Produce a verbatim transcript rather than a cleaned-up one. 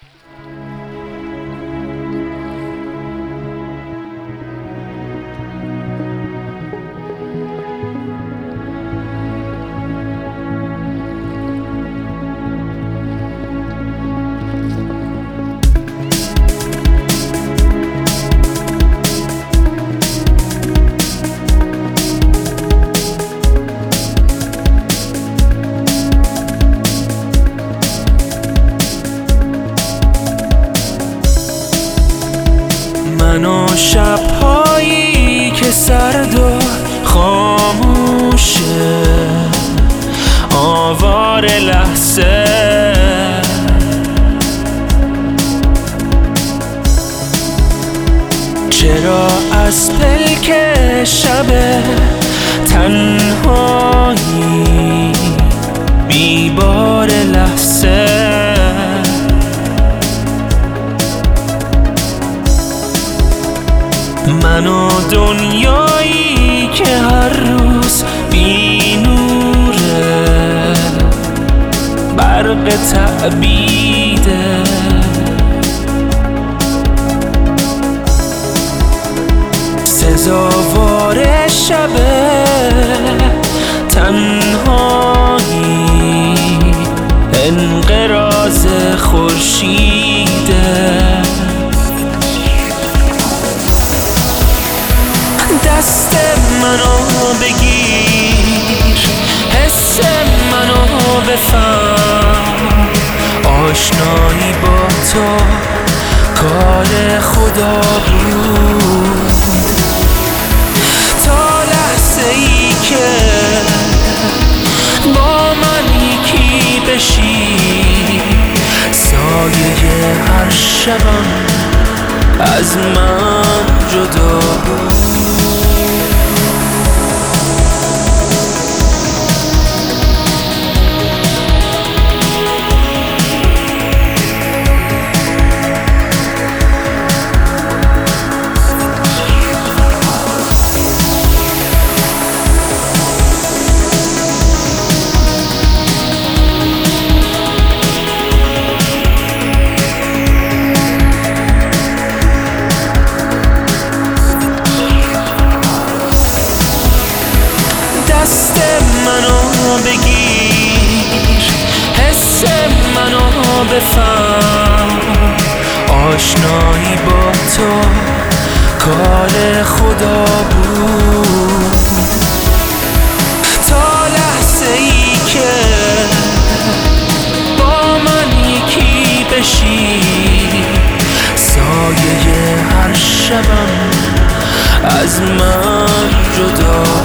من و شب‌هایی که سرد و خاموشه، آوار لحظه چرا از پلک شب تنهایی بیبار لحظه من و دنیایی که هر روز بی نوره، برق تعبیده سزاوار شب تنهایی انقراض خورشیده. دست منو بگیر، حس منو بفهم، آشنایی با تو کار خدا بود. تا لحظه ای که با من یکی بشی، سایه هر شبم از من جدا بود. دست منو بگیر، حس منو بفهم، آشنایی با تو کار خدا بود. تا لحظه ای که با من یکی بشی، سایه هر شبم از من جدا